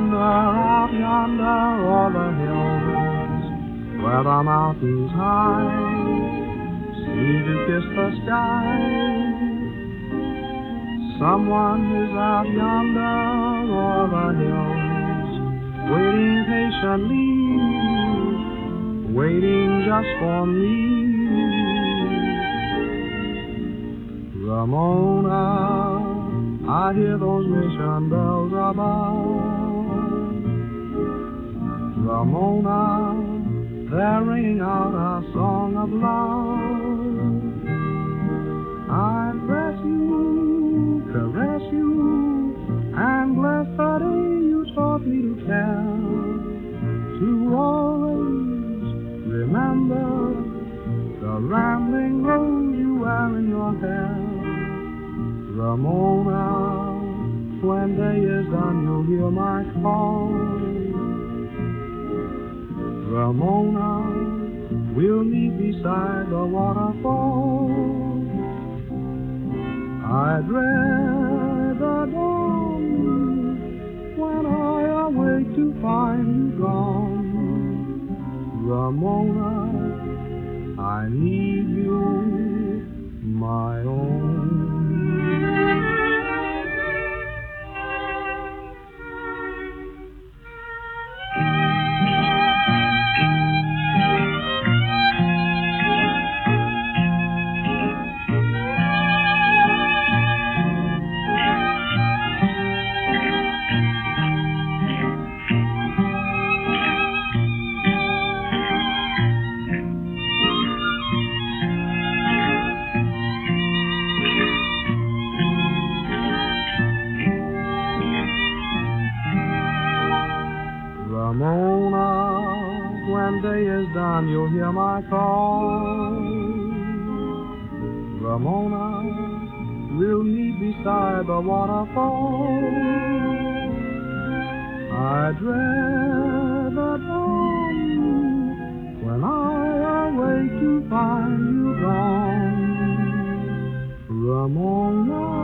out yonder o'er the hills, where the mountains high seem to kiss the sky. Someone is out yonder o'er the hills, waiting patiently, waiting just for me. Ramona, I hear those mission bells above. Ramona, they're ringing out a song of love. I bless you, caress you, and bless the day you taught me to care, to always remember the rambling rose you wear in your hair. Ramona, when day is done, you'll hear my call. Ramona, we'll meet beside the waterfall. I dread the dawn when I awake to find you gone. Ramona, I need you, my own. Ramona, when day is done, you'll hear my call. Ramona, we'll meet beside the waterfall. I dread the dawn when I awake to find you gone. Ramona.